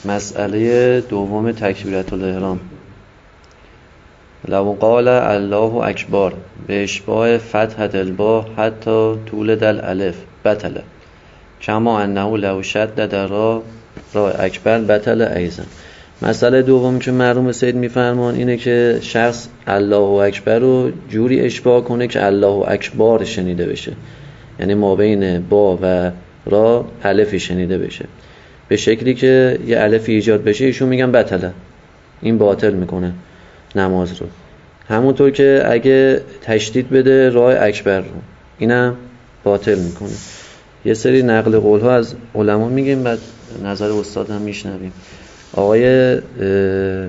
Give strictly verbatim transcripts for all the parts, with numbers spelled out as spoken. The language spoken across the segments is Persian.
مسئله دوم تکبیرة الاحرام. لو قال الله اکبر به اشباع فتحة الباء حتی طول الالف بطل کما انه لو شدد را را اکبر بطل ایضا. مسئله دوم که مرحوم سید میفرمان اینه که شخص الله اکبر رو جوری اشباع کنه که الله اکبر شنیده بشه، یعنی ما بین با و را الفی شنیده بشه، به شکلی که یه الفی ایجاد بشه ایشون میگن بطله، این باطل میکنه نماز رو. همونطور که اگه تشدید بده راه اکبر رو، اینم باطل میکنه. یه سری نقل قول ها از علما میگیم، بعد نظر استاد هم میشنویم. آقای اه اه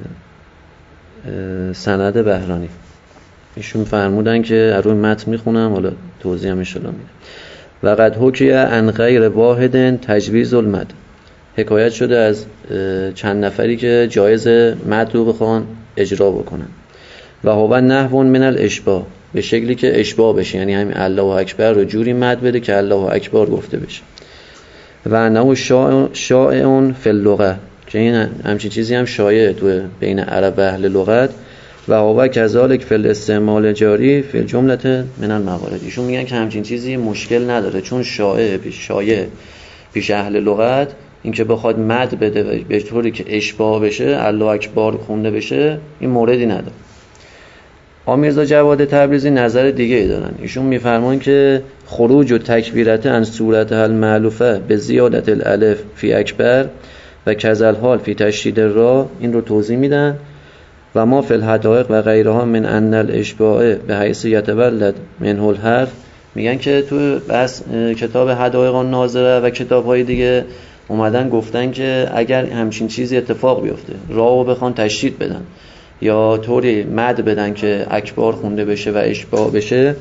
سند بهرانی ایشون فرمودن که روی متن میخونم، حالا توضیح هم انشالله میدم. وقد حکی عن غیر واحد تجویز المد، حکایت شده از چند نفری که جایز مد رو بخوان اجرا بکنن. و هو نحو من الاشباع، به شکلی که اشباع بشه، یعنی همین الله اکبر رو جوری مد بده که الله اکبر گفته بشه. و انه شائع فی اللغه، که این همچین چیزی هم شایع تو بین عرب و اهل لغت. و هو کذالک فی الاستعمال جاری فی الجمله من الموارد. ایشون میگن که همچین چیزی مشکل نداره، چون شایع پیش شایع پیش اهل لغت این که بخواد مد بده به طوری که اشباع بشه، الله اکبر خونده بشه، این موردی نداره. آقا میرزا جواد تبریزی نظر دیگه ای دارن. ایشون میفرمان که خروج و تکبیرت عن صورت المألوفه به زیادت الالف فی اکبر و کذل حال فی تشدید را، این رو توضیح میدن. و ما فی الحدائق و غیرها من ان الاشباع به حیث یتولد منه الحرف، میگن که تو بس کتاب حدائق الناظره و کتاب‌های دیگه اومدن گفتن که اگر همچین چیزی اتفاق بیفته، راو بخوان تشدید بدن یا طوری مد بدن که اکبر خونده بشه و اشباع بشه،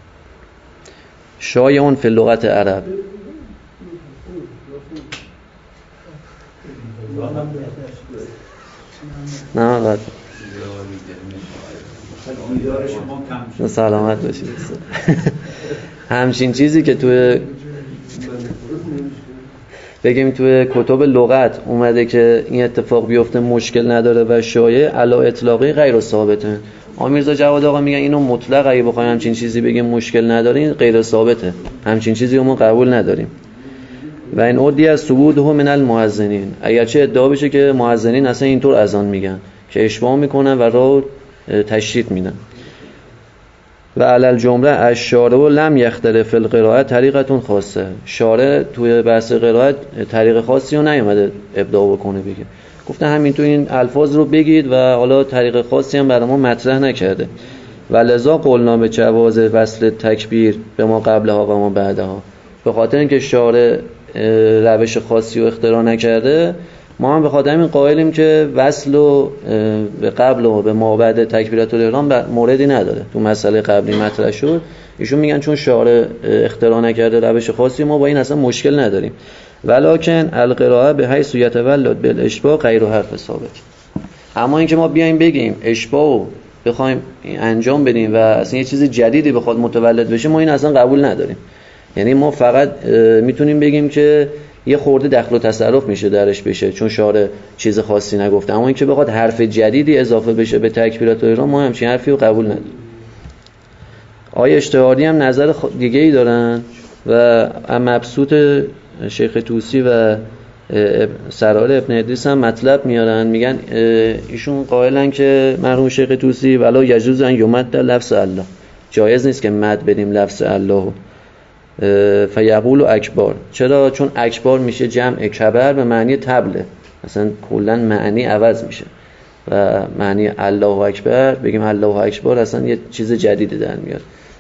شایعون فی لغت عرب. نه غلط، سلامت باشید. همچین چیزی که توی بگیم توی کتب لغت اومده که این اتفاق بیفته مشکل نداره و شایع، علا اطلاقی غیر ثابته. آقا میرزا جواد آقا میگن اینو مطلق اگه بخوایم همچین چیزی بگیم مشکل نداره، این غیر ثابته، همچین چیزی رو ما قبول نداریم. و این عدی از ثبوته من المؤذنین، اگرچه ادعا بشه که مؤذنین اصلا اینطور اذان میگن که اشباع میکنن و راو تشدید میدن. و علل جمله الشارع لم یختلف فی القراءه طریقتون خاصه، شارع توی بحث قرائت طریق خاصی رو نیومده ابداع بکنه بگه، گفته همین تو این الفاظ رو بگید و حالا طریق خاصی هم برای ما مطرح نکرده. و لذا قلنا به جواز وصل تکبیر به ما قبلها و ما بعدها، به خاطر اینکه شارع روش خاصی رو اختراع نکرده، ما هم به خاطر همین قائلیم که وصل و به قبل و به ما بعد تکبیرات الاحرام موردی نداره. تو مسئله قبلی مطرح شد، ایشون میگن چون شارع اختراع نکرده روش خاصی، ما با این اصلا مشکل نداریم. ولکن القراءه به حیث یتولد بالاشباع غیر حرف ثابت. اما اینکه ما بیایم بگیم اشباع بخوایم انجام بدیم و اصلا یه چیز جدیدی بخواد متولد بشه، ما این اصلا قبول نداریم. یعنی ما فقط میتونیم بگیم که یه خورده دخل و تصرف میشه درش بشه، چون شارع چیز خاصی نگفته. اما اینکه بخواد حرف جدیدی اضافه بشه به تکبیرات الاحرام، ما همچین حرفی رو قبول نداریم. آیه اشتهادی هم نظر دیگه ای دارن و مبسوط شیخ طوسی و سرار ابن ادریس هم مطلب میارن. میگن ایشون قائلن که مرحوم شیخ طوسی ولا یجوز ان یمد لفظ الله، جایز نیست که مد بدیم لفظ الله. فیقول اکبر، چرا؟ چون اکبر میشه جمع کبر به معنی طبله، مثلا کلا معنی عوض میشه و معنی الله اکبر بگیم الله اکبر اصلا یه چیز جدیدی در میاد.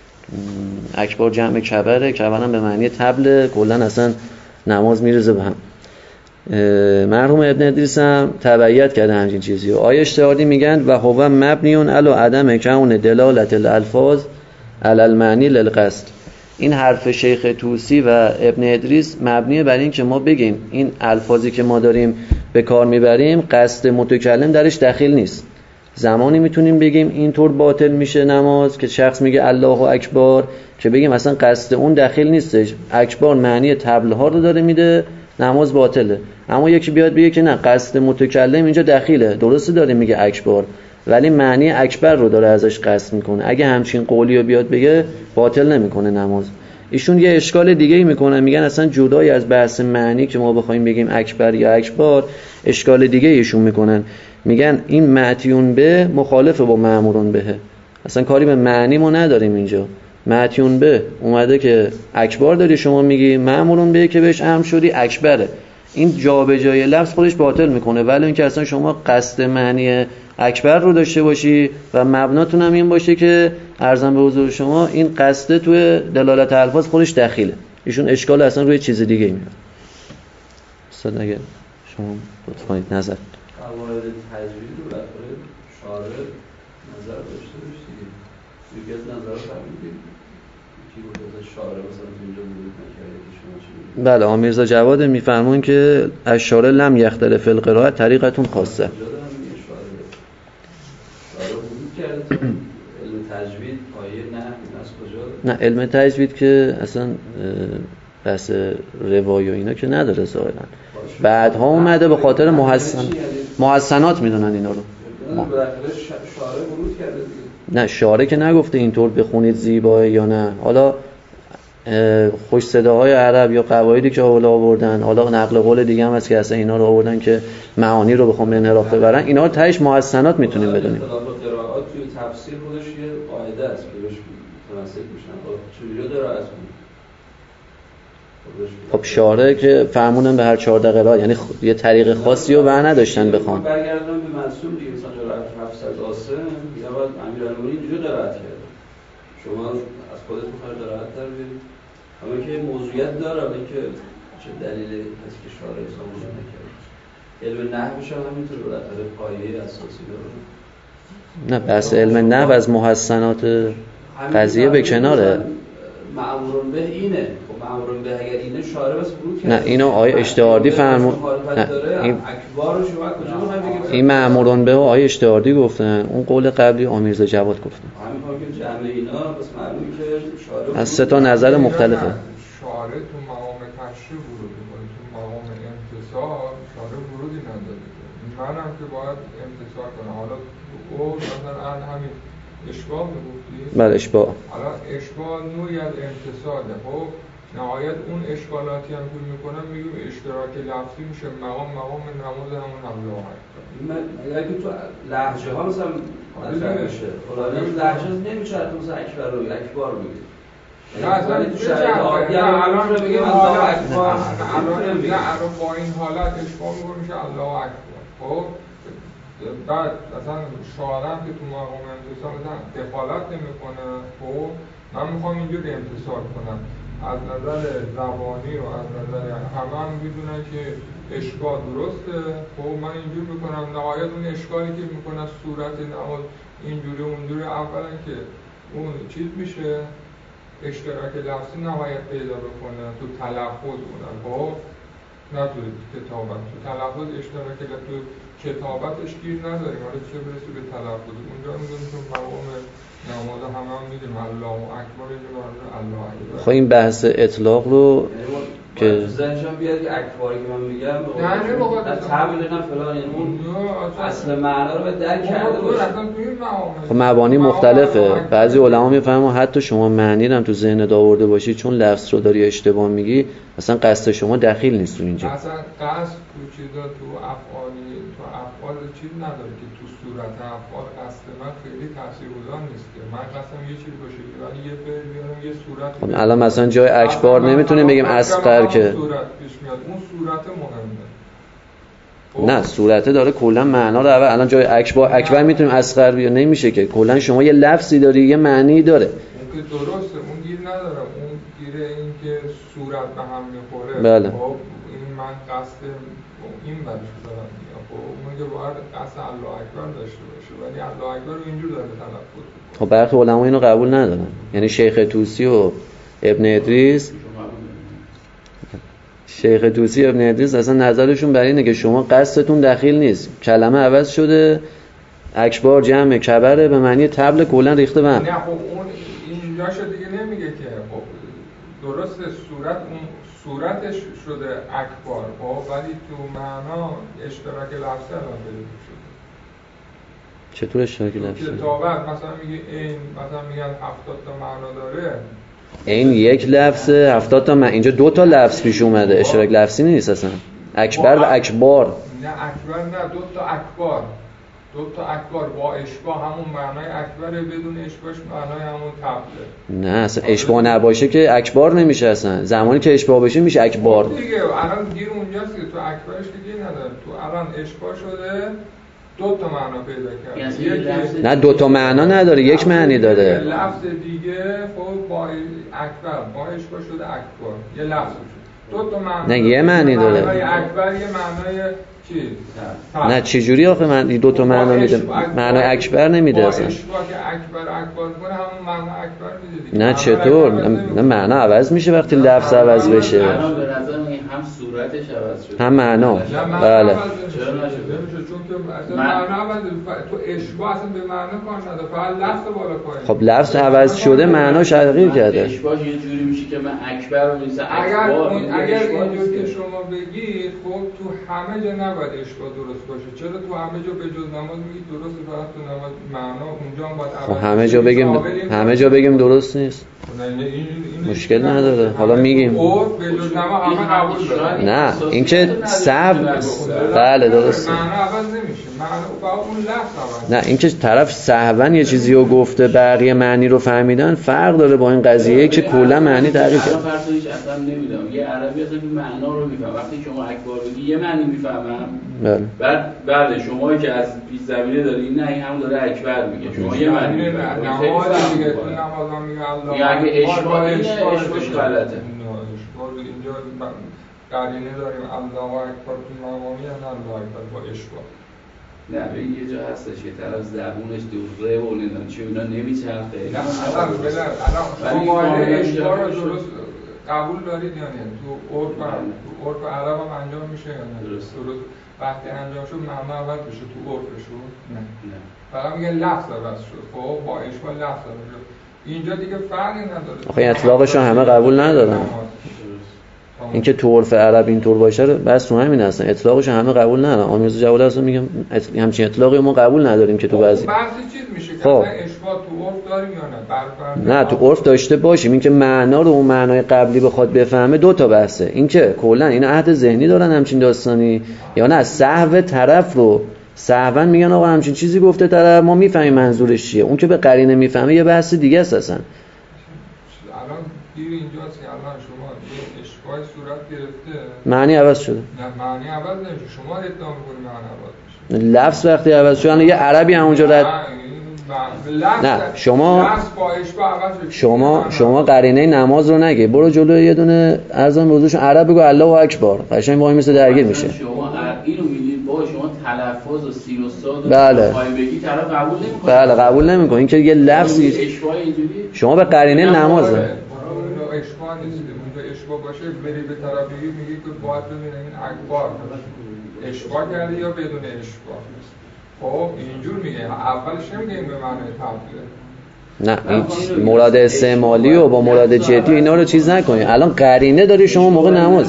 اکبر جمع کبره، کبر هم به معنی طبله، کلا اصلا نماز میرزه به هم. مرحوم ابن ادریس هم تبعیت کرده همچین چیزی. و آیه اشتهادی میگن و هو مبنیون علی عدم کون دلالت الالفاظ علی المعنی للقصد. این حرف شیخ طوسی و ابن ادریس مبنیه بر این که ما بگیم این الفاظی که ما داریم به کار میبریم قصد متکلم درش دخیل نیست. زمانی میتونیم بگیم اینطور باطل میشه نماز که شخص میگه الله اکبر که بگیم اصلا قصد اون دخیل نیستش، اکبر معنی طبل ها رو داره میده نماز باطله. اما یکی بیاد بگه که نه قصد متکلم اینجا دخیله، درسته داره میگه اکبر، ولی معنی اکبر رو داره ازش قصد میکنه، اگه همچین قولی رو بیاد بگه باطل نمیکنه نماز. ایشون یه اشکال دیگه ای میکنن، میگن اصلا جدای از بحث معنی که ما بخوایم بگیم اکبر یا اکبار، اشکال دیگه ایشون میکنن، میگن این معتیون به مخالفه با مأمورون بهه، اصلا کاری به معنی ما نداریم اینجا. معتیون به اومده که اکبار داری شما میگی، مأمورون به که بهش امر شدی اکبره، این جابجایی لفظ خودش باطل میکنه، ولی اینکه اصلا شما قصد معنی اکبر رو داشته باشی و مبناتون هم این باشه که عرضم به حضور شما این قصد توی دلالت الفاظ خودش دخیله. ایشون اشکال اصلا روی چیز دیگه میاد. استاد اگه شما لطفاً نظر قواعد تجوید رو برای شارع نظر داشته باشید. یکی از نظر فرمودید کی بود از شارع مثلا اینجا ورود نکرده که شما چی میگید؟ بله، آمیرزا جواد میفرمون که الشارع لم یختلف فی القراءه طریقتون خاصه. تجوید آیه نه از کجا؟ نه علم تجوید که اصلا بحث روایی و اینا که نداره ظاهرا، بعدها اومده به خاطر محسن محسنات میدونن اینا رو. شارع ورود کرده دیگه. نه شارع که نگفته اینطور بخونید زیباه یا نه، حالا خوش صداهای عرب یا قواعدی که حالا آوردن، حالا نقل قول دیگه هم هست که اصلا اینا رو آوردن که معانی رو بخوام به انحراف ببرن، اینا رو تهش محسنات میتونیم بدونیم. قرائات توی تفسیر خودش یه قاعده است که بهش متمسک میشن. چجوری داره از خب شارع که فرمونن به هر چهارده قرائت، یعنی یه طریق خاصی رو بر نداشتن بخوان. برگردن به منصوب دیگه، مثلا قرائت هفتصد آسم یا بعد امیرالمومنین اینجوری قرائت کرد. شما از خودت می‌خواید قرائت در بیارید. اما که موضوعیت داره، اینکه چه دلیلی هست که شارع اصلا وجود نکرده. علم نحوش هم همینطور بالاخره پایه اساسی داره. نه بحث علم نحو از محسنات قضیه به کناره. مأمورون به اینه. خب مأمورون به اگر اینه شارع بس ورود کرد. نه اینو آیه اشتهاردی فرمود. نه این اکبار رو شما کجا می‌خواید بگید؟ این مأمورون به آیه اشتهاردی گفتن، اون قول قبلی آمیرزا جواد گفتن. همین که جمع اینا بس معلومه که شارع از سه تا نظر مختلفه. شارع تو مقام تشریع ورود می‌کنه، تو مقام امتصال شارع ورودی نداره. منم که باید امتصال کنم. حالا او مثلا همین اشباع میگفتی؟ بله اشباع. حالا اشباع نوعی از امتصاله. خب نهایت اون اشکالاتی هم که میکنم میگیم اشتراک لفظی میشه مقام مقام نماز همون الله اکبر. اگر که تو لهجه ها مثلا مطرح بشه، خلاصه لهجه نمیشه تو مثلا اکبر رو اکبار بگی. نه اصلا تو شرایط عادی الان بگیم الله اکبر، الان نه الان با این حالت اشباع میگه میشه الله اکبر. خب بعد مثلا شاعرم که تو مقام امتصال مثلا دخالت نمیکنه، خب من میخوام اینجوری امتصال کنم از نظر زبانی و از نظر همه هم میدونن که اشکال درسته، خب من اینجوری میکنم نهایت اون اشکالی که میکنه صورت نماز اینجوری اونجوری اولا که اون چیز میشه اشتراک لفظی نهایت پیدا بکنه تو تلفظ اونم، خب نه تو کتابت، تو تلفظ اشتراک تو کتابتش گیر نداریم، حالا چه برسی به تلفظ اونجا میدونیم تو مقام نماز همه هم میدونیم الله اکبر الله اکبر. خب این بحث اطلاق رو که زنشان بیاد که اکباری که من میگم نه نه بخواد از تعبیر نه فلان، یعنی اون اصل معنا رو به درک کرده باشه. خب مبانی مختلفه، بعضی علما میفهمن حتی شما معنی رو هم تو ذهن آورده باشی چون لفظ رو داری اشتباه میگی اصلا قصد شما دخیل نیست تو اینجا. اصلا قصد تو چیزا تو افعالی تو افعال چیز نداره که تو صورت افعال قصد من خیلی تاثیرگذار نیست که من قصدم یه چیز باشه ولی یه فعل بیارم یه صورت. خب الان مثلا جای اکبار نمیتونیم بگیم اصغر که صورت پیش میاد، اون صورت مهمه. نه صورته داره کلا معنا رو اول الان جای اکبر اکبر میتونیم اصغر بیا نمیشه که کلا شما یه لفظی داری یه معنی داره. اون که درسته اون گیر نداره، اون گیره این که صورت به هم میخوره. بله. خب این من قصد این برش دارم میگم. خب اون که باید قصد الله اکبر داشته باشه ولی الله اکبر رو اینجور داره تلفظ میکنه. خب برخی علما اینو قبول ندارن، یعنی شیخ طوسی و ابن ادریس شیخ طوسی ابن ادریس اصلا نظرشون بر اینه که شما قصدتون دخیل نیست، کلمه عوض شده اکبار جمع کبره به معنی طبل کلا ریخته بهم. نه خب اون اینجاشو دیگه نمیگه که خب درسته صورت اون صورتش شده اکبر خب، ولی تو معنا اشتراک لفظی الان پیدا شده. چطور اشتراک لفظی؟ کتابت مثلا میگه این مثلا میگن هفتاد تا معنا داره. این یک لفظ هفتاد تا، من اینجا دو تا لفظ پیش اومده، اشتراک لفظی نیست اصلا. اکبر و اکبار. نه اکبر نه، دو تا اکبر. دو تا اکبر با اشباع همون معنای اکبره، بدون اشباعش معنای همون طبله. نه اصلا اشباع نباشه که اکبار نمیشه، اصلا زمانی که اشباع بشه میشه اکبار دیگه. الان گیر اونجاست که تو اکبرش که گیر نداره، تو الان اشباع شده دو تا معنا پیدا کرد. نه دو تا معنا نداره، یک معنی داره. لفظ دیگه خب با اکبر با اشباع شده اکبر، یه لفظ شد دو تا معنا. نه یه معنی داره. معنای اکبر یه معنای چی؟ نه چه جوری آخه من دو تا معنا میده؟ معنای اکبر نمیده اصلا. با اشباع که اکبر اکبر کنه همون معنا اکبر میده دیگه. نه چطور؟ نه معنا عوض میشه وقتی لفظ عوض بشه. معنا به نظر من هم صورتش عوض شده. هم معنا. بله. چرا نشده؟ چون که اصلا معنا عوض تو اشباع اصلا به معنا کار نداره، فقط لفظ بالا پایین. خب لفظ عوض شده معنا تغییر کرده. اشباع یه جوری میشه که من اکبر رو می‌نویسم اگر اکبار. اگر اینجوری که شما بگید خب تو همه جا نباید اشباع درست باشه. چرا تو همه جا به جز نماز میگید درست، فقط تو نماز معنا اونجا هم باید عوض. خب همه جا بگیم همه جا بگیم درست نیست. مشکل نداره، حالا میگیم. او به جز نماز همه قبول داره. نه اینکه سب بله درسته. معنا عوض نمیشه، معنا فقط اون لفظ عوض. نه اینکه طرف سهوا یه چیزی رو گفته بقیه معنی رو فهمیدن فرق داره با این قضیه که کلا معنی تغییر کرد. فرضش اصلا نمیدونم، یه عربی اصلا معنا رو میفهمه. وقتی شما اکبر بگی یه معنی میفهمم. بله. بعد بعد شما که از پیش زمینه داری نه این هم داره اکبر میگه، شما یه معنی نماز دیگه تو نماز هم میگه الله اگه اشباع اشباعش غلطه. اینجا قرینه داریم الله اکبر تو نماز یا نه الله اکبر با اشباع. نه به یه جا هستش که طرف زبونش دوره و نمیدونم چی اینا نمیچرخه. نه الان بله الان شما اشباع رو درست قبول دارید یا نه؟ تو عرف تو عرف عرب هم انجام میشه یا نه؟ درست درست وقتی انجام شد معنا عوض بشه تو عرفشون؟ نه نه فقط میگه لفظ عوض شد. خب با اشباع لفظ عوض شد. اینجا دیگه فرقی نداره. آخه اطلاقش همه قبول ندارن. اینکه تو عرف عرب اینطور باشه بس تو همین هستن، اطلاقش همه قبول ندارن. آمیز جواد اصلا میگم همچین اطلاقی ما قبول نداریم که تو بعضی بعضی چیز میشه که اصلا اشباع تو عرف داریم یا نه؟ نه تو عرف داشته باشیم، اینکه معنا رو اون معنای قبلی بخواد بفهمه دو تا بحثه. اینکه کلا اینا عهد ذهنی دارن همچین داستانی یا نه سهو طرف رو سهوا میگن آقا همچین چیزی گفته طرف ما میفهمیم منظورش چیه. اون که به قرینه میفهمه یه بحث دیگه است اصلا. الان گیر اینجاست که الان شما اشباع صورت گرفته معنی عوض شده. نه معنی عوض نمیشه، شما ادعا می‌کنید معنی عوض میشه. لفظ وقتی عوض شده یه عربی همونجا رد نه شما شما شما قرینه نماز رو نگه، برو جلو یه دونه ارزان موضوعشون عرب بگو الله اکبر، قشنگ وای میسه درگیر میشه. شما اینو میگید با شما تلفظ و سین و صاد و بله. بگی طرف قبول نمیکنه. بله قبول نمیکنه. این که یه لفظی اشباع اینجوری شما به قرینه نمازه. اشباع نیست. اونجا اشباع باشه بری به طرف بگی میگی که باید ببینیم این اکبر اشباع کرده یا بدون اشباع. خب اینجور میگه اولش نمیگه این به معنی تبلیغ. نه این مراد استعمالی و با مراد جدی اینا رو چیز نکنی. الان قرینه داری شما موقع نماز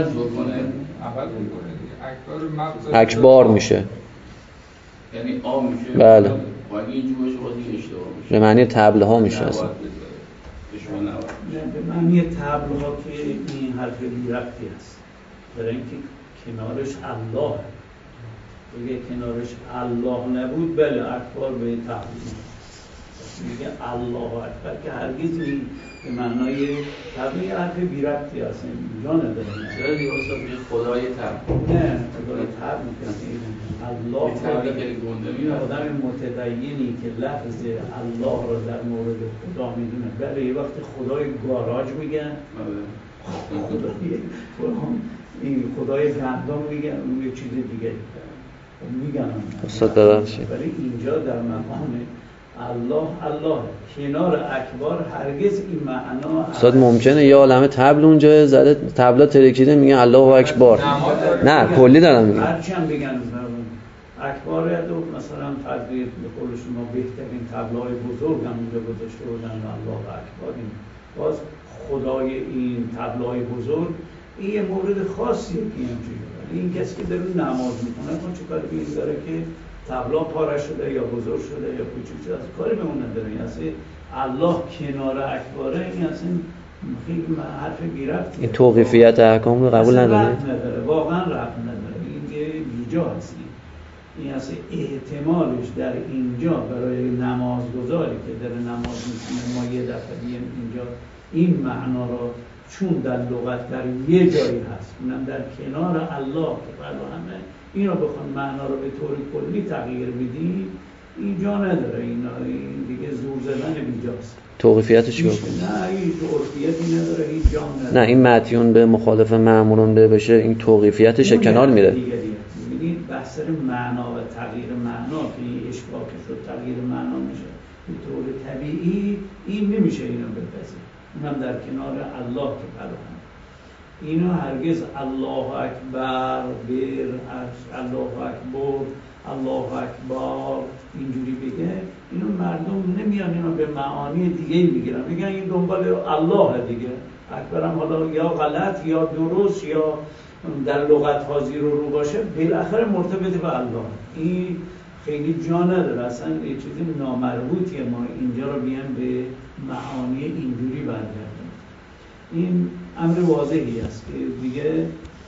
اکبار میشه، یعنی آ میشه. بله اگه اینجور باشه بازی اشتباه میشه، به معنی تبله ها میشه اصلا. به معنی تبله ها که این حرف بی ربطی هست، برای اینکه کنارش الله اگه کنارش الله نبود بله اکبر به تحلیل میگه الله اکبر که هرگز این به معنای تبلیغ حرف بی ربطی هست، اینجا نداره. چرا دیگه اصلا میگه خدای تب نه خدای تب میگه الله آدم متدینی که لفظ الله رو در مورد خدا میدونه. بله یه وقت خدای گاراژ میگن، خدای این خدای گندم میگن، اون یه چیز دیگه میگن. استاد ببخشید ولی اینجا در مقام الله الله کنار اکبر هرگز این معنا. استاد ممکنه یه عالمه تبل اونجا زده تبلا ترکیده میگن الله اکبر، نه کلی دارم میگن هرچی هم بگن اکبر رو مثلا تدبیر به قول شما بهترین تبلای بزرگ هم اونجا گذاشته بودن الله اکبر. این باز خدای این تبلای بزرگ این یه مورد خاصیه که اینجوری. این کسی که داره نماز میکنه اون چه کاری به این داره که تبلا پاره شده یا بزرگ شده یا کوچیک شده، از کاری به اون نداره. این اصلا الله کنار اکباره، این اصلا خیلی حرف بی ربطیه. این توقیفیت احکام رو قبول نداره؟ نداره، واقعا ربط نداره. این یه بیجا هست. این اصلا احتمالش در اینجا برای نمازگزاری که داره نماز میکنه ما یه دفعه بیم اینجا این معنا رو چون در لغت در یه جایی هست، اونم در کنار الله که برای همه این رو بخوان معنا رو به طور کلی تغییر بدیم اینجا نداره. اینا این دیگه زور زدن بیجاست. توقیفیتش چیه؟ نه این توقیفیتی نداره، هیچ جا نداره. نه این مدیون به مخالف مأموران بشه این توقیفیتش کنار میره. می‌بینید بحث معنا و تغییر معنا که این اشباح که شد تغییر معنا میشه به طور طبیعی این نمیشه اینو بپذیر. اونم در کنار الله که پرهم اینا هرگز الله اکبر بر الله اکبر الله اکبر اینجوری بگه اینو مردم نمیان اینو به معانی دیگه میگیرن، میگن این دنبال الله دیگه. اکبرم حالا یا غلط یا درست یا در لغت ها زیر و رو باشه بالاخره مرتبط به الله. این خیلی جا نداره، اصلا یه چیزی نامربوطیه ما اینجا رو بیان به معانی اینجوری برگردیم. این امر واضحی است که دیگه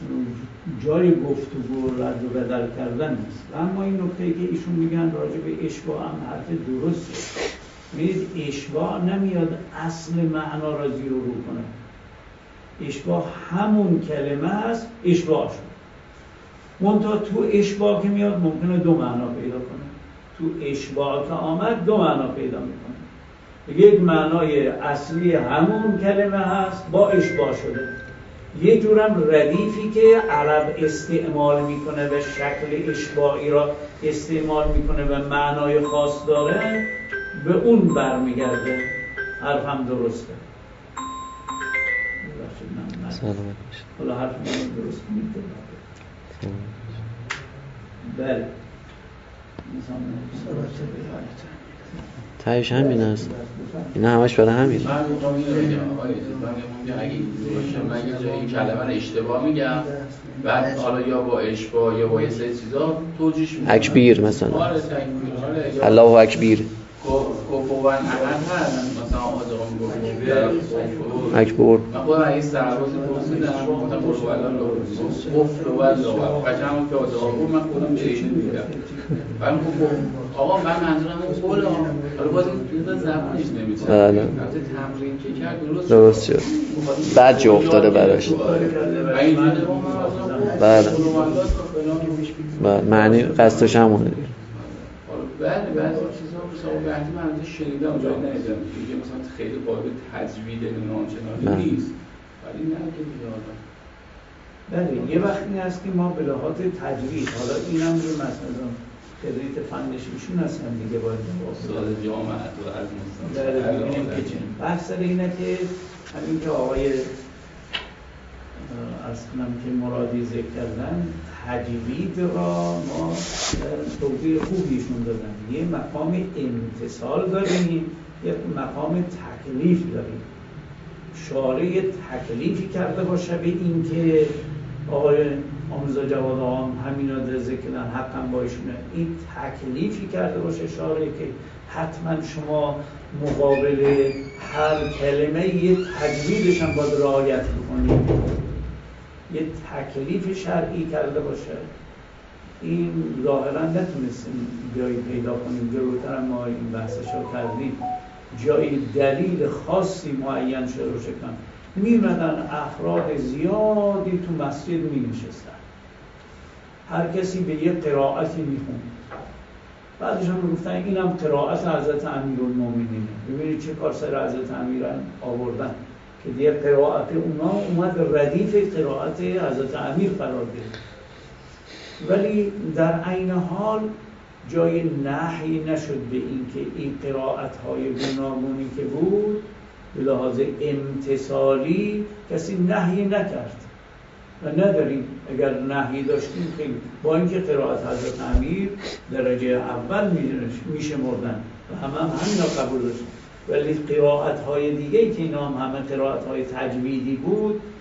جای گفتگو رد و بدل کردن نیست. اما این نکته‌ای که ایشون میگن راجع به اشباع هم حرف درسته. می‌دید اشباع نمیاد اصل معنا را زیر و رو کنه. اشباع همون کلمه است، اشباع شد. منتها تو اشباع که میاد ممکنه دو معنا پیدا کنه. تو اشباع که آمد دو معنا پیدا میکنه. یک معنای اصلی همون کلمه هست با اشباع شده. یه جورم ردیفی که عرب استعمال میکنه و شکل اشباعی را استعمال میکنه و معنای خاص داره به اون برمیگرده. حرف هم درسته. سلامت حالا حرف من درست میده. بله تایش همین است. اینا همش برای همین. من میخوام اینو بگم آقای من اگه باشه من یه جایی کلمه رو اشتباه میگم بعد حالا یا با اشباع یا با یه سری چیزا توجیهش میکنم. اکبیر مثلا. آره تکبیر. الله اکبیر. کوفوان احد هست مثلا آقا میگفت اکبر. من خودم این سرباز پرسیدم گفتم برو والا لو گفت لو والا قشنگ که آقا بود من خودم چه میگم بعد گفت آقا من منظورم اون قولا حالا باز این زبانش نمیشه. بله. البته تمرین که کرد درست درست شد. بعد جا افتاده براش. بله. بله معنی قصدش همونه دیگه. بله بعضی چیزا مثلا وقتی من ازش شنیدم جایی ندیدم دیگه مثلا خیلی قابل تجوید ناچنانی نیست ولی نه که دیگه حالا بله یه وقتی هست که ما به لحاظ تجوید حالا اینم رو مثلا خریت فنش ایشون هستن دیگه باید استاد جامعه و از مستند بله ببینیم که چه بحث سر اینه که همین که آقای از کنم که مرادی ذکر کردن تجوید را ما توضیح خوبیشون دادن. یه مقام امتصال داریم یه مقام تکلیف داریم. شارع تکلیفی کرده باشه به این که آقای آموزا جواد آقام همینا در ذکر کردن حقا با ایشونه این تکلیفی کرده باشه شارع که حتما شما مقابل هر کلمه یه تجویدش هم باید رعایت بکنید. یه تکلیف شرعی کرده باشه این ظاهرا نتونستیم جایی پیدا کنیم. جلوتر هم ما این بحثش رو کردیم جایی دلیل خاصی معین شده رو شکن میمدن افراد زیادی تو مسجد می نشستن هر کسی به یه قرائتی میخوند بعدش هم گفتن اینم قرائت حضرت امیرالمومنینه. ببینید چه کار سر حضرت امیر آوردن که دیگه قرائت اونا اومد ردیف قرائت حضرت امیر قرار گرفت. ولی در عین حال جای نهی نشد به این که این قرائت‌های گوناگونی که بود به لحاظ امتصالی کسی نهی نکرد و نداریم. اگر نهی داشتیم خیلی با اینکه قرائت حضرت امیر درجه اول میشه مردن و همه هم همین را قبول داشتیم ولی قرائت‌های دیگه که اینا هم همه قرائت‌های تجویدی بود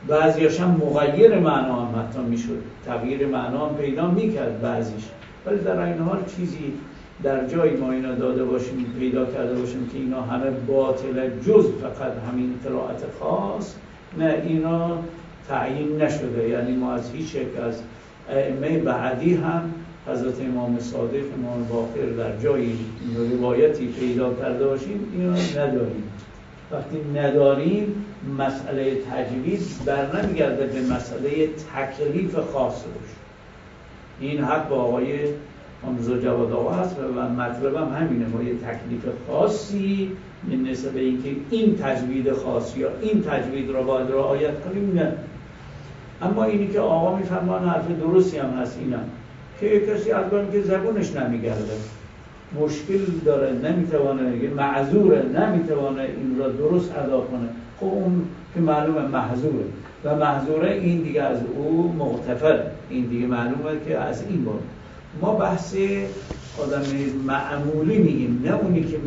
بعضیاش هم مغیر معنا هم حتی میشد، تغییر معنا هم پیدا میکرد بعضیش. ولی در این حال چیزی در جایی ما اینا داده باشیم پیدا کرده باشیم که اینا همه باطله جز فقط همین قرائت خاص، نه اینا تعیین نشده. یعنی ما از هیچ یک از ائمه بعدی هم حضرت امام صادق، امام باقر در جایی روایتی پیدا کرده باشیم اینا نداریم. وقتی نداریم مسئله تجوید بر نمیگرده به مسئله تکلیف خاص روش. این حق با آقای آموزا جواد آقا هست و مطلب هم همینه، ما یه تکلیف خاصی نسبت به اینکه این تجوید خاص یا این تجوید را باید رعایت کنیم نه. اما اینی که آقا میفرمان حرف درستی هم هست اینا که کسی از کنیم که زبونش نمیگرده، مشکل داره، نمیتوانه، معذوره، نمیتوانه این را درست ادا کنه، خب اون که معلومه محذوره و محذوره این دیگه از او مغتفر، این دیگه معلومه که از این بود. ما بحث آدم معمولی میگیم، نه اونی که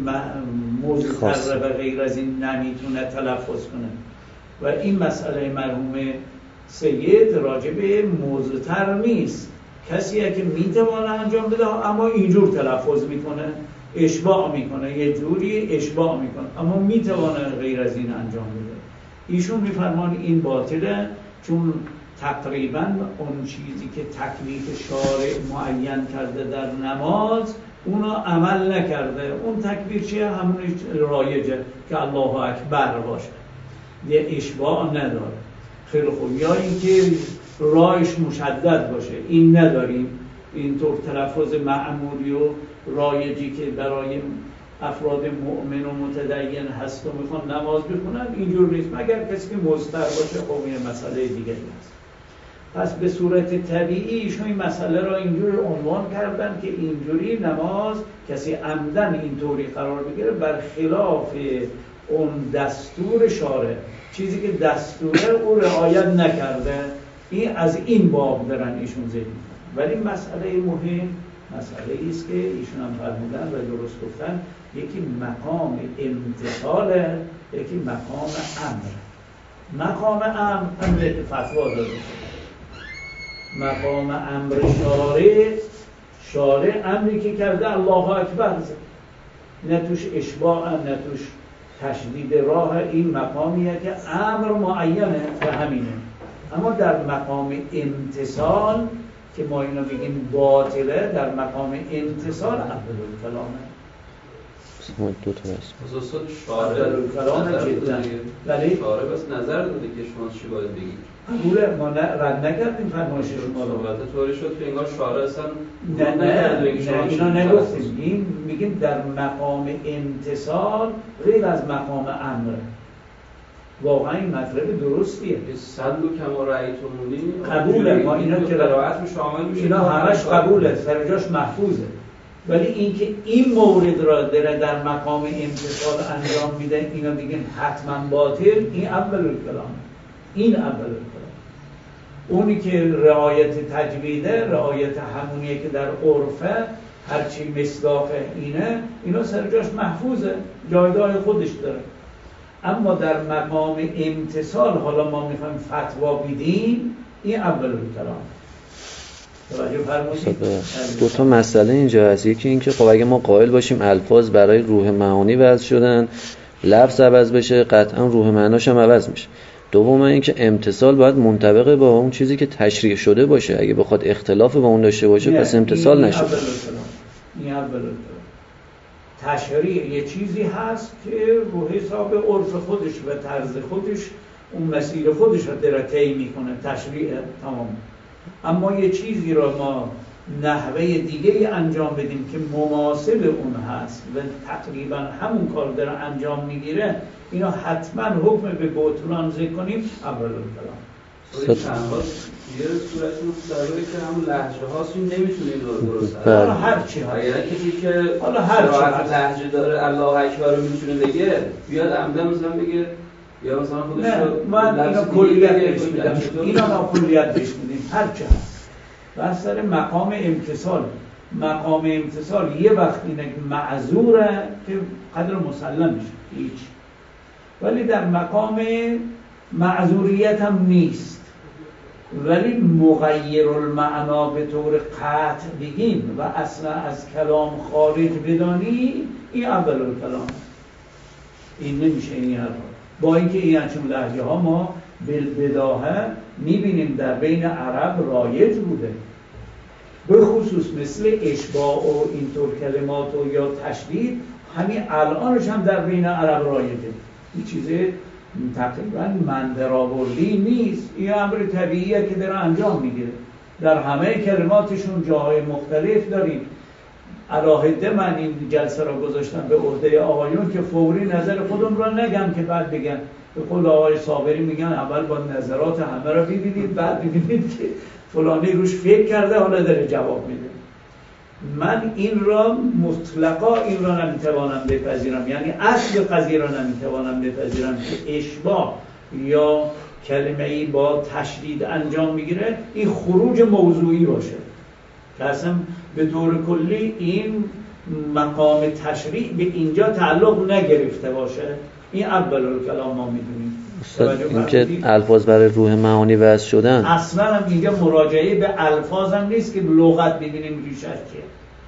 مضطر و غیر از این نمیتونه تلفظ کنه. و این مسئله مرحوم سید راجع به مضطر نیست، کسیه که میتونه انجام بده اما اینجور تلفظ میکنه، اشباع میکنه، یه جوری اشباع میکنه اما میتونه غیر از این انجام بده. ایشون میفرمان این باطله، چون تقریبا اون چیزی که تکلیف شارع معین کرده در نماز اونا عمل نکرده. اون تکبیر چیه؟ همون رایجه که الله اکبر باشه، یه اشباع نداره. خیلی خوب. یا اینکه رایش مشدد باشه، این نداریم. اینطور تلفظ معمولی و رایجی که برای افراد مؤمن و متدین هست و میخوان نماز بخونن اینجور نیست، مگر کسی که مضطر باشه. خب این مسئله دیگه هست. پس به صورت طبیعی ایشون این مسئله را اینجوری عنوان کردن که اینجوری نماز کسی عمدن اینطوری قرار بگیره بر خلاف اون دستور شارع، چیزی که دستوره او رعایت نکرده، این از این باب دارن ایشون ذکر می‌کنن. ولی مسئله مهم مسئله است که ایشون هم فرمودن و درست گفتن، یکی مقام امتثاله، یکی مقام امر. مقام امر امر که فتوا داده شده، مقام امر شارع، شارع امری که کرده الله اکبر، نه توش اشباع نه توش تشدید راه، این مقامیه که امر معینه و همینه. اما در مقام امتثال که ما اینو بگیم باطله، در مقام امتثال عبدالکلامه. دو تا است. از استاد شارع کلام جدا. ولی شارع بس نظر داده که شما چی باید بگید. قبوله، ما رد نکردیم فرمایش شما رو. البته طوری شد که انگار شارع اصلا نه نه نه اینا نگفتیم. این میگیم در مقام امتثال غیر از مقام امر. واقعا این مطلب درستیه. صلوا کما رأیتمونی قبوله، ما اینا که قرائت شامل میشه، اینا همش قبوله، سر جاش محفوظه. ولی اینکه این مورد را داره در مقام امتثال انجام میده، اینا میگن حتما باطل، این اول کلام، این اول کلام. اونی که رعایت تجویده، رعایت همونیه که در عرفه هرچی مصداق اینه، اینا سر جاش محفوظه، جایگاه خودش داره. اما در مقام امتثال حالا ما میخوایم فتوا بدیم، این اول کلام. دو تا مسئله اینجا هست. یکی این که خب اگه ما قائل باشیم الفاظ برای روح معانی وضع شدن، لفظ عوض بشه، قطعا روح معناش هم عوض میشه. دوم این که امتثال باید منطبق با اون چیزی که تشریع شده باشه. اگه بخواد اختلاف با اون داشته باشه پس امتثال نشه. این اول تشریع یه چیزی هست که رو حساب عرف خودش و طرز خودش اون مسیر خودش رو داره طی میکنه، تشریع تمام. اما یه چیزی رو ما نحوه دیگه انجام بدیم که مماثل اون هست و تقریبا همون کار داره انجام میگیره، اینا حتما حکم به بطلان ذکر کنیم اول کلام. یه صورتون ضروری که همون لهجه هاست، این نمیتونه این رو درست کنه. حالا هر چی هست. اگر کسی که حالا هر چی لهجه داره الله اکبر رو میتونه بگه، بیاد عمدن مثلا بگه یا مثلا خودش رو من اینا کلیت بهش میدم، اینا ما کلیت بهش میدیم، هر چی هست. بس سر مقام امتثال. مقام امتثال یه وقت اینه که معذوره که قدر مسلم میشه هیچ، ولی در مقام معذوریت هم نیست، ولی مغیر المعنا به طور قطع بگیم و اصلا از کلام خارج بدانی، این اول الکلام، این نمیشه این حرف. با اینکه این همچون لهجه ها ما بالبداهه میبینیم در بین عرب رایج بوده، به خصوص مثل اشباع و اینطور کلمات و یا تشدید، همین الانش هم در بین عرب رایجه. این چیزه تقریبا مندرآوردی نیست، این امر طبیعیه که داره انجام میگیره. در همه کلماتشون جاهای مختلف داریم. علاهده من این جلسه را گذاشتم به عهده آقایون که فوری نظر خودم را نگم که بعد بگن. به قول آقای صابری میگن اول با نظرات همه را ببینید، بعد ببینید که فلانی روش فکر کرده حالا داره جواب میده. من این را مطلقا این را نمیتوانم بپذیرم، یعنی اصل قضیه را نمیتوانم بپذیرم که اشباع یا کلمه‌ای با تشدید انجام میگیره این خروج موضوعی باشه، که اصلا به طور کلی این مقام تشریع به اینجا تعلق نگرفته باشه. این اول الکلام ما میدونیم. این که الفاظ برای روح معانی وضع شدن، اصلا هم اینجا مراجعه به الفاظ هم نیست که لغت ببینیم ریشش چیه،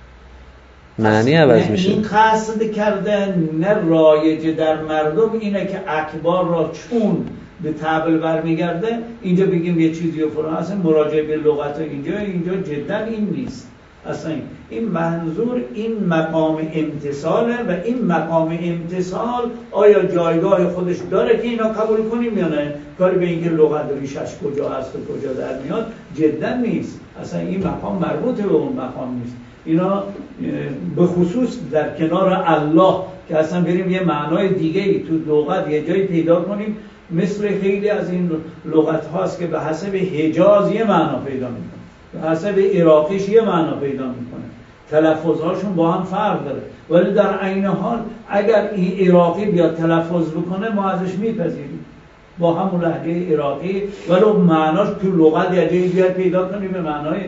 معنی عوض میشه. این قصد کردن نه رایج در مردم اینه که اکبار را چون به طبل برمیگرده اینجا بگیم یه چیزی و فلان. اصلا مراجعه به لغت اینجا اینجا جدا این نیست. اصلا این منظور این مقام امتصاله و این مقام امتصال آیا جایگاه خودش داره که اینا قبول کنیم یا نه؟ کاری به اینکه لغت ریشش کجا هست و کجا در میاد جدا نیست. اصلا این مقام مربوط به اون مقام نیست. اینا به خصوص در کنار الله که اصلا بریم یه معنای دیگه ای تو لغت یه جایی پیدا کنیم، مثل خیلی از این لغت هاست که به حسب حجاز یه معنا پیدا میکنه، به حسب عراقیش یه معنا پیدا میکنه، تلفظهاشون با هم فرق داره، ولی در عین حال اگر این عراقی بیاد تلفظ بکنه ما ازش میپذیریم با همون لهجه عراقی، ولی معناش تو لغت یه جایی بیاد پیدا کنیم به معنای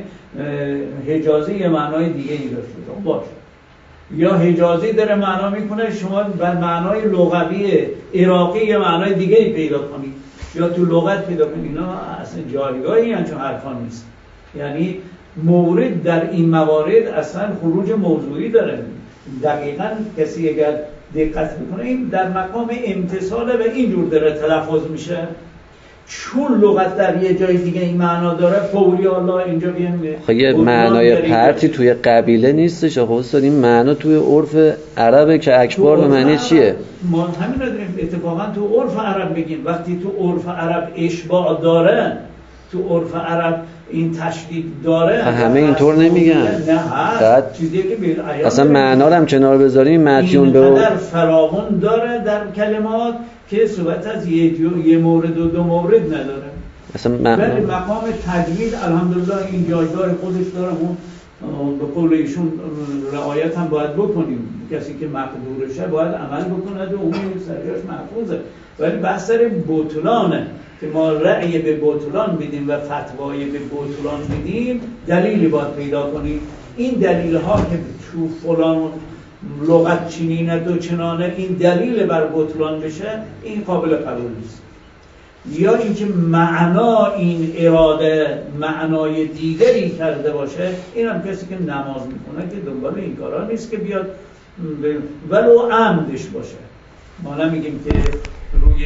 حجازی یه معنای دیگه ای داشته باشه، یا حجازی داره معنا میکنه شما به معنای لغوی عراقی یه معنای دیگه ای پیدا کنید یا تو لغت پیدا کنید. اینا اصلا جایگاهی همچون حرفا نیست. یعنی مورد در این موارد اصلا خروج موضوعی داره. دقیقاً کسی اگر دقت بکنه این در مقام امتصاله و اینجور داره تلفظ میشه، چون لغت در یه جای دیگه این معنا داره فوری الله اینجا بیان خب یه معنای پرتی توی قبیله نیستش. خب استاد این معنا توی عرف عربه که اکبار به معنی چیه؟ ما همین رو داریم اتفاقا تو عرف عرب بگیم. وقتی تو عرف عرب اشباع داره، تو عرف عرب این تشدید داره، همه اینطور نمیگن. نه هست چیزی که بیل اصلا معنا رو هم کنار بذاریم متیون به اینقدر فراوان داره در کلمات که صحبت از یه, یه مورد و دو مورد نداره. اصلا ولی مقام تجوید الحمدلله این جایگاه خودش داره. اون به قول ایشون رعایت هم باید بکنیم، کسی که مقدورشه باید عمل بکنه و اون سریعش محفوظه. ولی بحث سر بطلانه که ما رأی به بطلان بدیم و فتوای به بطلان بدیم، دلیلی باید پیدا کنیم. این دلیل ها که تو فلان لغت چنینه و چنانه این دلیل بر بطلان بشه، این قابل قبول نیست. یا اینکه معنا این اراده معنای دیگری کرده باشه، این هم کسی که نماز میکنه که دنبال این کارا نیست که بیاد ولو عمدش باشه. ما نمیگیم که روی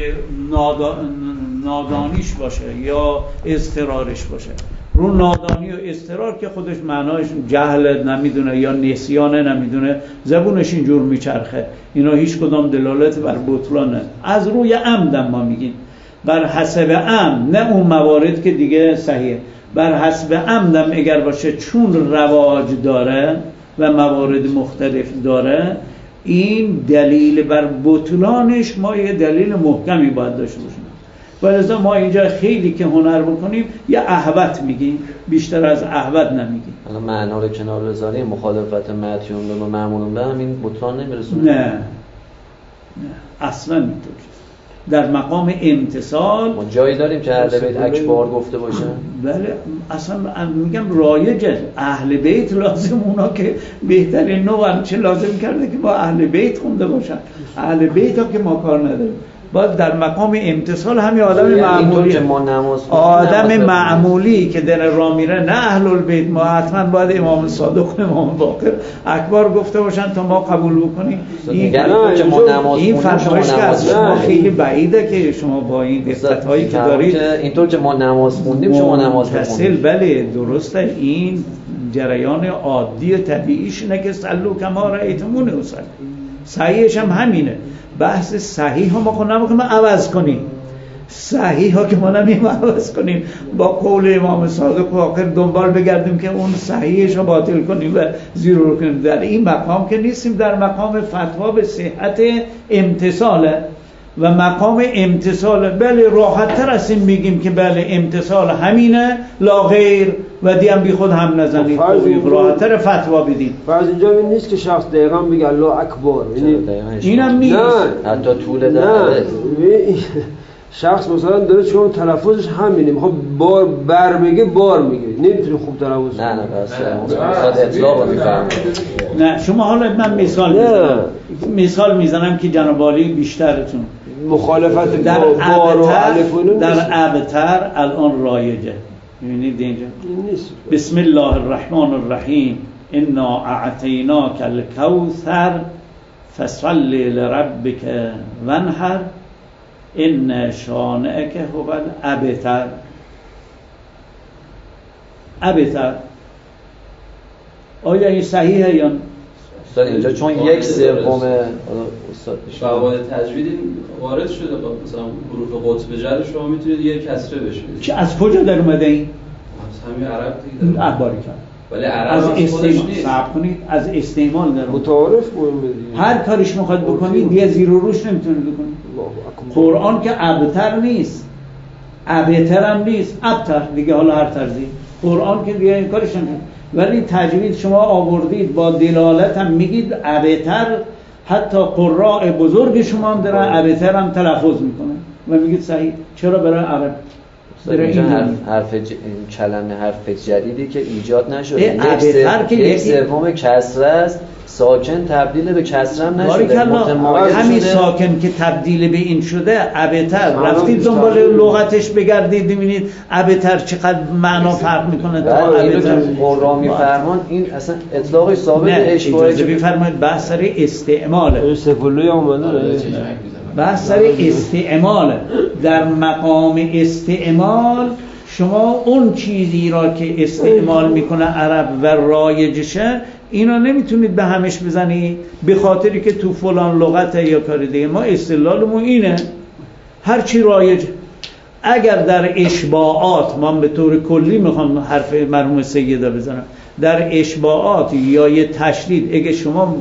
نادانیش باشه یا اضطرارش باشه. رو نادانی و اضطرار که خودش معنایش جهل نمیدونه یا نسیانه نمیدونه، زبونش اینجور میچرخه، اینا هیچ کدام دلالت بر بطلانه. از روی عمدم ما میگیم بر حسب عمد، نه اون موارد که دیگه صحیحه، بر حسب عمدم اگر باشه چون رواج داره و موارد مختلف داره، این دلیل بر بطلانش ما یه دلیل محکمی باید داشته باشیم. ولذا ما اینجا خیلی که هنر بکنیم یه احوت میگیم، بیشتر از احوت نمیگیم. حالا معنا رو کنار بذاریم، مخالفت متیون به معمولون به همین بطلان نمیرسونه. نه نه اصلا اینطور در مقام امتصال ما جایی داریم که اهل بیت اکبار گفته باشه؟ بله اصلا میگم رایجه. اهل بیت لازم، اونا که بهترین نوع چه لازم کرده که با اهل بیت خونده باشن. اهل بیت ها که ما کار نداریم، باید در مقام امتصال همین آدم معمولی آدم معمولی که در راه میره، نه اهل البیت، ما حتما باید امام صادق و امام باقر اکبر گفته باشن تا ما قبول بکنیم. این این فرمایش که از شما خیلی بعیده که شما با این دقت‌هایی که دارید اینطور که ما نماز خوندیم شما نماز بخونید. بله درسته، این جریان عادی و طبیعیش اینه که صلوا کما رأیتمونی اصلی. صحیحش هم همینه. بحث صحیح ها ما خود نمیخوایم عوض کنیم، صحیح ها که ما نمیم عوض کنیم با قول امام صادق و آخر دنبال بگردیم که اون صحیحش رو باطل کنیم و زیر رو کنیم. در این مقام که نیستیم، در مقام فتوا به صحت امتصاله و مقام امتصال. بله راحت تر هستیم میگیم که بله امتصال همینه لا غیر و دیم بی خود هم نزنید، راحت تر فتوا بدید. فرض اینجا این نیست که شخص دقیقا بگه الله اکبر، اینم نیست، حتی طول داره. شخص مثلا داره چون تلفظش همینه، میخواد بار بر بگه بار میگه، نمیتونه خوب تلفظ نه نه بس میخواد اطلاق رو میفهمه. نه شما حالا من مثال میزنم مثال میزنم که جناب عالی بیشترتون مخالفت در بار و الف و نون در ابتر الان رایجه. میبینید اینجا بسم الله الرحمن الرحیم انا اعطیناک الکوثر فصل لربک وانحر ان شانئک هو الابتر. ابتر آیا این صحیحه یا استاد؟ اینجا چون یک سوم استاد قواعد تجوید وارد شده، مثلا حروف قطب جر شما میتونید یه کسره بشید. چه از کجا در اومده این؟ از همین عرب دیگه. عباری کرد. ولی عرب از استعمال صبر کنید، از استعمال در متعارف مهمه. هر کاریش میخواد بکنید یه زیر و روش نمیتونید بکنید. قرآن که ابتر نیست، ابتر هم نیست، ابتر دیگه، حالا هر طرزی قرآن که دیگه این کارش نمیکنه. ولی تجوید شما آوردید با دلالت هم میگید ابتر، حتی قراء بزرگ شما هم دارن ابتر هم تلفظ میکنن و میگید صحیح. چرا برای عرب؟ برای این حرف حرف ج... کلمه حرف جدیدی که ایجاد نشده، یک سوم کسره است، ساکن تبدیل به کسره هم نشده، همین ساکن که تبدیل به این شده ابتر. رفتید دنبال لغتش بگردید ببینید ابتر چقدر معنا فرق میکنه تا ابتر. قرآن میفرمان این اصلا اطلاقش ثابت اشباهی اجازه بفرمایید بحث سر استعماله، سفلوی اومده بحث سر استعمال. در مقام استعمال شما اون چیزی را که استعمال میکنه عرب و رایجشه اینا نمیتونید به همش بزنید به خاطری که تو فلان لغته یا کار دیگه. ما استدلالمون اینه هر چی رایج. اگر در اشباعات، من به طور کلی میخوام حرف مرحوم سیدا بزنم، در اشباعات یا یه تشدید، اگه شما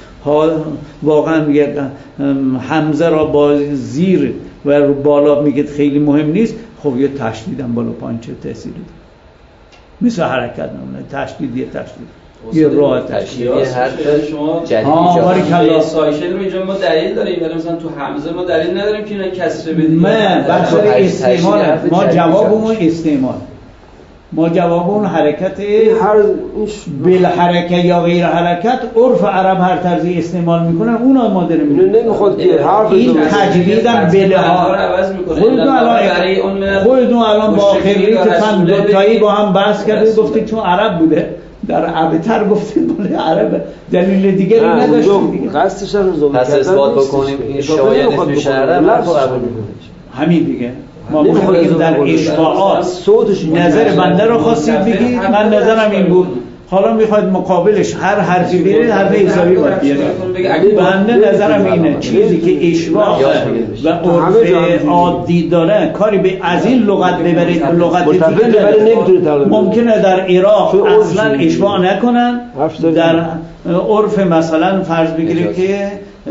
واقعا یک حمزه را با زیر و بالا میگید خیلی مهم نیست، خب یه تشدیدم بالا پایین چه تأثیری داره؟ مثل حرکت نمونه تشدید، یه تشدید یه راه تشدید شما جدید سایشل رو اینجا ما دلیل داریم، ولی مثلا تو حمزه ما دلیل نداریم که اینا کسره بدیم. نه بحث استعمال، ما جوابمون استعمال، ما جواب اون حرکت هر بالحرکه یا غیر حرکت عرف عرب هر طرزی استعمال میکنن، اونا ما داریم اینو نمیخواد که حرف این تجویدم بلها خودتون الان خودتون الان با خیلی که فن دوتایی با هم بحث کردید گفتید چون عرب بوده، در ابتر گفتید مال عرب، دلیل دیگری نداشتید دیگه. قصدش رو پس اثبات بکنیم این شایعه میشه عرب همین دیگه. ما بگیم در اشباعات نظر بنده رو خواستید بگید، من نظرم این بود، حالا میخواید مقابلش هر حرفی بیارید حرف حسابی باید بیارید. بنده نظرم اینه چیزی که اشباع و عرف عادی داره کاری به از این لغت ببرید به لغت دیگه ممکنه در عراق اصلا اشباع نکنن، در عرف مثلا فرض بگیرید که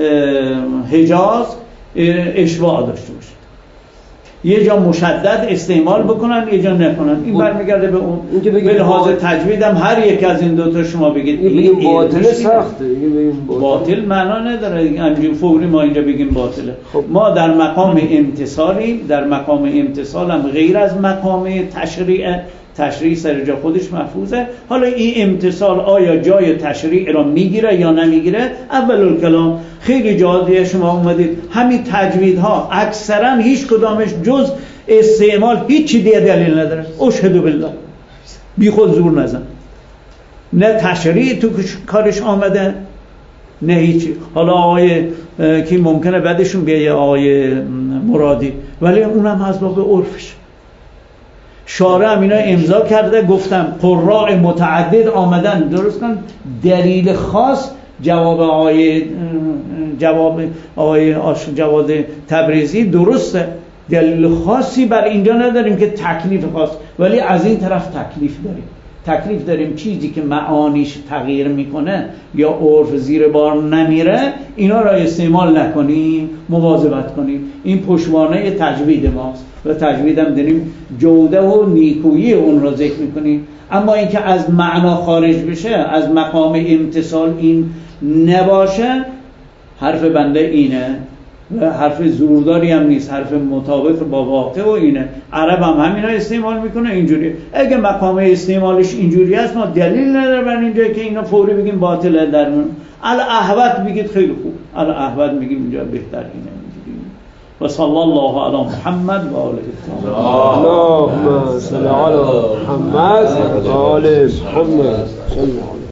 حجاز اشباع داشته باشه، یه جا مشدد استعمال بکنن یه جا نکنن. این برمیگرده به اون. به لحاظ تجوید هم هر یک از این دوتا شما بگید این باطل سخته، باطل معنا نداره همین فوری ما اینجا بگیم باطله. ما در مقام امتصالیم، در مقام امتصال هم غیر از مقام تشریع تشریع سر جا خودش محفوظه. حالا این امتصال آیا جای تشریع را میگیره یا نمیگیره؟ اول الکلام خیلی جاده شما اومدید همین تجویدها اکثرا هیچ کدامش جز استعمال هیچی دیگه دلیل نداره. اشهد بالله، بی خود زور نزن، نه تشریع تو کارش آمده نه هیچی. حالا آقای که ممکنه بعدشون بیایه آقای مرادی، ولی اونم از باب عرفش. شارع هم اینا امضا کرده، گفتم قراء متعدد آمدن درست کن دلیل خاص. جواب آقای جواب آقای جواد تبریزی درسته، دلیل خاصی بر اینجا نداریم که تکلیف خاص، ولی از این طرف تکلیف داریم. تکلیف داریم چیزی که معانیش تغییر میکنه یا عرف زیر بار نمیره اینا را استعمال نکنیم، مواظبت کنیم. این پشتوانه تجوید ماست و تجوید هم داریم جوده و نیکویی اون را ذکر میکنیم. اما اینکه از معنا خارج بشه، از مقام امتصال این نباشه، حرف بنده اینه و حرف زورداری هم نیست، حرف مطابق با واقع و اینه. عرب هم همینا استعمال میکنه اینجوری. اگه مقام استعمالش اینجوری است ما دلیل نداره بر اینجا که اینا فوری بگیم باطله. در من الاحوت بگید خیلی خوب، الاحوت بگیم اینجا بهتر اینه اینجوری. و صلی الله علی محمد و آله الطاهرین. اللهم صل علی محمد و آل محمد.